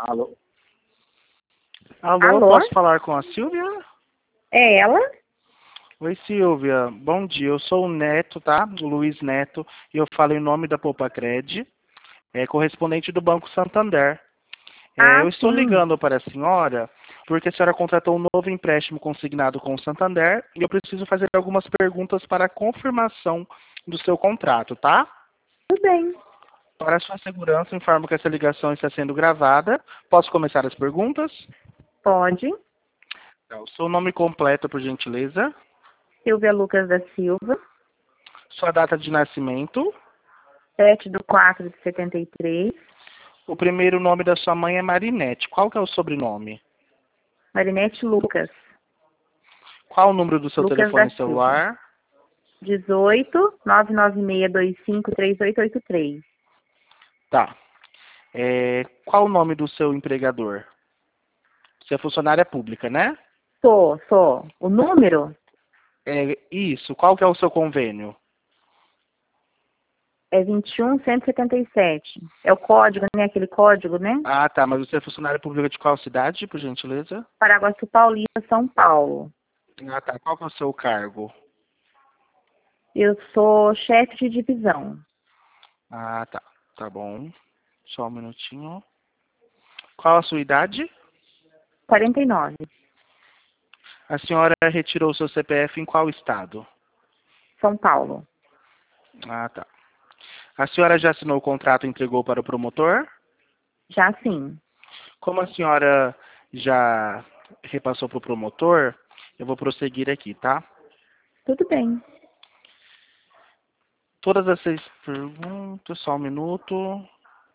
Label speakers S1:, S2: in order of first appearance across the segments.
S1: Alô?
S2: Alô,
S3: Alô?
S2: posso falar com a Silvia?
S3: É ela?
S2: Oi, Silvia. Bom dia. Eu sou o Neto, tá? O Luiz Neto, e eu falo em nome da Poupacred, correspondente do Banco Santander.
S3: Ah,
S2: Eu estou
S3: sim.
S2: ligando para a senhora porque a senhora contratou um novo empréstimo consignado com o Santander e eu preciso fazer algumas perguntas para a confirmação do seu contrato, tá?
S3: Tudo bem.
S2: Para a sua segurança, informo que essa ligação está sendo gravada. Posso começar as perguntas?
S3: Pode.
S2: Tá, o seu nome completo, por gentileza.
S3: Silvia Lucas da Silva,
S2: Sua data de nascimento.
S3: 7/4/73.
S2: O primeiro nome da sua mãe é Marinete. Qual que é o sobrenome?
S3: Marinete Lucas.
S2: Qual o número do seu
S3: Lucas da
S2: telefone
S3: Silva.
S2: celular?
S3: 18 996253883.
S2: Tá. Qual o nome do seu empregador? Você é funcionária pública, né?
S3: Sou. O número
S2: Isso. Qual que é o seu convênio?
S3: é 21177. É o código, né? Aquele código, né?
S2: Ah, tá. Mas você é funcionária pública de qual cidade, por gentileza?
S3: Paraguaçu Paulista, São Paulo.
S2: Ah, tá. Qual que é o seu cargo?
S3: Eu sou chefe de divisão.
S2: Ah, tá. Tá bom. Só um minutinho. Qual a sua idade?
S3: 49.
S2: A senhora retirou seu CPF em qual estado?
S3: São Paulo.
S2: Ah, tá. A senhora já assinou o contrato e entregou para o promotor?
S3: Já sim.
S2: Como a senhora já repassou para o promotor, eu vou prosseguir aqui, tá?
S3: Tudo bem.
S2: Todas as 6 perguntas, só um minuto.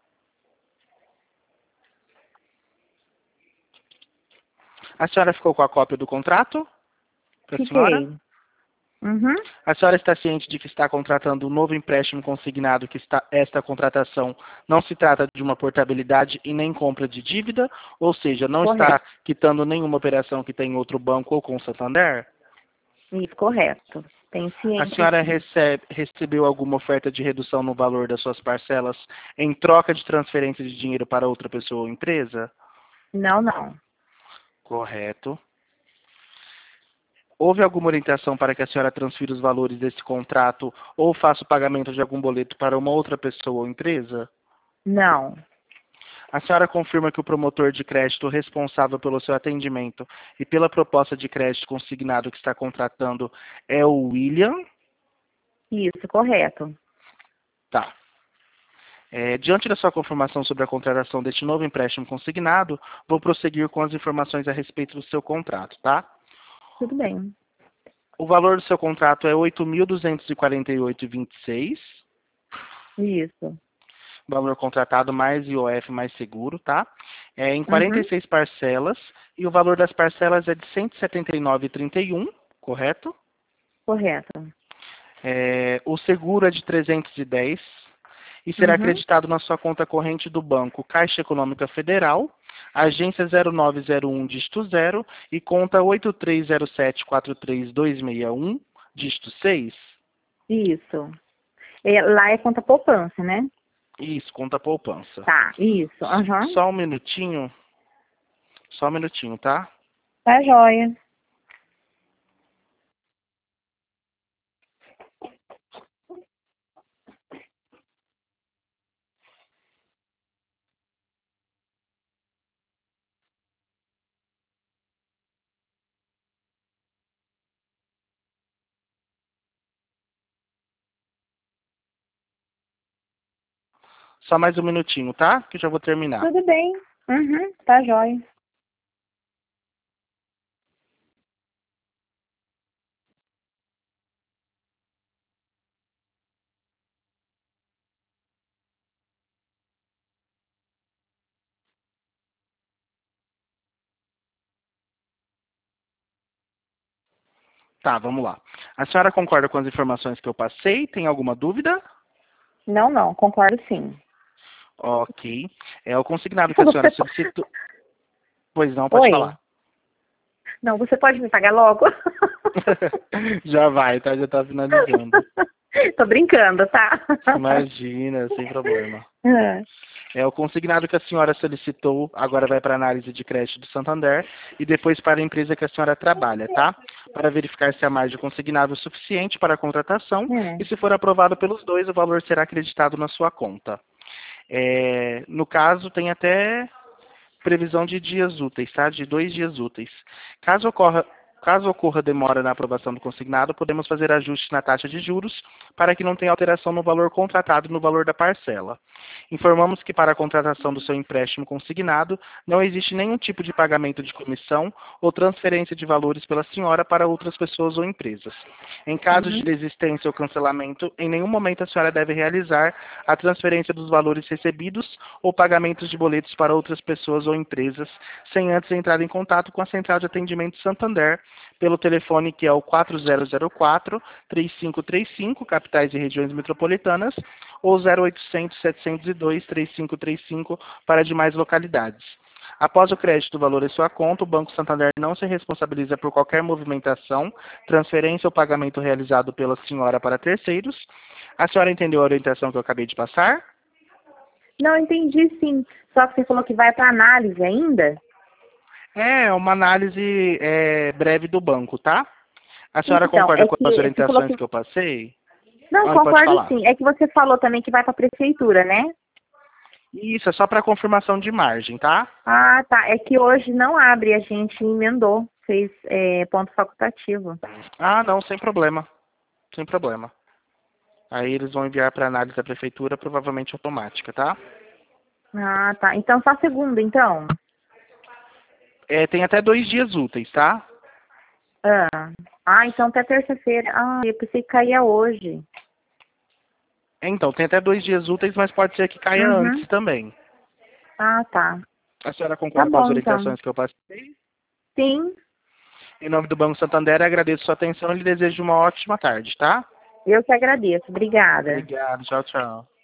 S2: A senhora ficou com a cópia do contrato? Para a senhora?
S3: Fiquei. Uhum.
S2: A senhora está ciente de que está contratando um novo empréstimo consignado, esta contratação não se trata de uma portabilidade e nem compra de dívida, ou seja, não está
S3: Correto.
S2: quitando nenhuma operação que tem em outro banco ou com o Santander?
S3: Isso, correto. Tenho
S2: A
S3: ciência,
S2: senhora
S3: sim.
S2: recebeu alguma oferta de redução no valor das suas parcelas em troca de transferência de dinheiro para outra pessoa ou empresa?
S3: Não.
S2: Correto. Houve alguma orientação para que a senhora transfira os valores desse contrato ou faça o pagamento de algum boleto para uma outra pessoa ou empresa?
S3: Não.
S2: A senhora confirma que o promotor de crédito responsável pelo seu atendimento e pela proposta de crédito consignado que está contratando é o William?
S3: Isso, correto.
S2: Tá. Diante da sua confirmação sobre a contratação deste novo empréstimo consignado, vou prosseguir com as informações a respeito do seu contrato, tá?
S3: Tudo bem.
S2: O valor do seu contrato é 8.248,26,
S3: Isso.
S2: valor contratado mais IOF mais seguro, tá? Em
S3: Uhum.
S2: 46 parcelas, e o valor das parcelas é de 179,31, correto?
S3: Correto.
S2: O seguro é de 310 e será
S3: Uhum.
S2: acreditado na sua conta corrente do banco Caixa Econômica Federal, agência 0901, dígito 0, e conta 830743261, dígito 6.
S3: Isso. Lá é conta poupança, né?
S2: Isso, conta poupança.
S3: Tá, isso. Aham.
S2: Só um minutinho. Só um minutinho, tá?
S3: Tá joia.
S2: Só mais um minutinho, tá? Que eu já vou terminar.
S3: Tudo bem. Uhum. Tá joia.
S2: Tá, vamos lá. A senhora concorda com as informações que eu passei? Tem alguma dúvida?
S3: Não. Concordo, sim.
S2: Ok. O consignado que a senhora
S3: Você...
S2: solicitou. Pois não, pode
S3: Oi.
S2: falar.
S3: Não, você pode me pagar logo?
S2: Já vai, tá? Já tá finalizando.
S3: Tô brincando, tá?
S2: Imagina, sem problema.
S3: É.
S2: O consignado que a senhora solicitou agora vai para a análise de crédito do Santander e depois para a empresa que a senhora trabalha, tá? Para verificar se a margem consignada é suficiente para a contratação
S3: É.
S2: e se for aprovado pelos dois, o valor será acreditado na sua conta. No caso, tem até previsão de dias úteis, tá? De 2 dias úteis. Caso ocorra demora na aprovação do consignado, podemos fazer ajuste na taxa de juros para que não tenha alteração no valor contratado e no valor da parcela. Informamos que para a contratação do seu empréstimo consignado, não existe nenhum tipo de pagamento de comissão ou transferência de valores pela senhora para outras pessoas ou empresas. Em caso de
S3: Uhum.
S2: desistência ou cancelamento, em nenhum momento a senhora deve realizar a transferência dos valores recebidos ou pagamentos de boletos para outras pessoas ou empresas, sem antes entrar em contato com a Central de Atendimento Santander, pelo telefone que é o 4004-3535, capitais e regiões metropolitanas, ou 0800-702-3535 para demais localidades. Após o crédito do valor em sua conta, o Banco Santander não se responsabiliza por qualquer movimentação, transferência ou pagamento realizado pela senhora para terceiros. A senhora entendeu a orientação que eu acabei de passar?
S3: Não, entendi sim. Só que você falou que vai para análise ainda?
S2: É uma análise breve do banco, tá? A senhora
S3: Então,
S2: concorda
S3: é
S2: com
S3: que
S2: as
S3: você falou
S2: orientações
S3: que...
S2: que eu passei?
S3: Não,
S2: Ah, pode
S3: concordo
S2: falar.
S3: sim. É que você falou também que vai para a prefeitura, né?
S2: Isso, é só para confirmação de margem, tá?
S3: Ah, tá. É que hoje não abre, a gente emendou, fez ponto facultativo.
S2: Ah, não, sem problema. Sem problema. Aí eles vão enviar para análise da prefeitura, provavelmente automática, tá?
S3: Ah, tá. Então só segunda, então?
S2: Tem até 2 dias úteis, tá?
S3: Ah, então até terça-feira. Ah, eu pensei que caía hoje.
S2: Então, tem até 2 dias úteis, mas pode ser que caia
S3: Uhum.
S2: antes também.
S3: Ah, tá.
S2: A senhora
S3: Tá
S2: concorda com as
S3: bom, então.
S2: orientações que eu passei?
S3: Sim,
S2: Em nome do Banco Santander, agradeço sua atenção e lhe desejo uma ótima tarde, tá?
S3: eu que agradeço. Obrigada.
S2: Obrigado, tchau, tchau.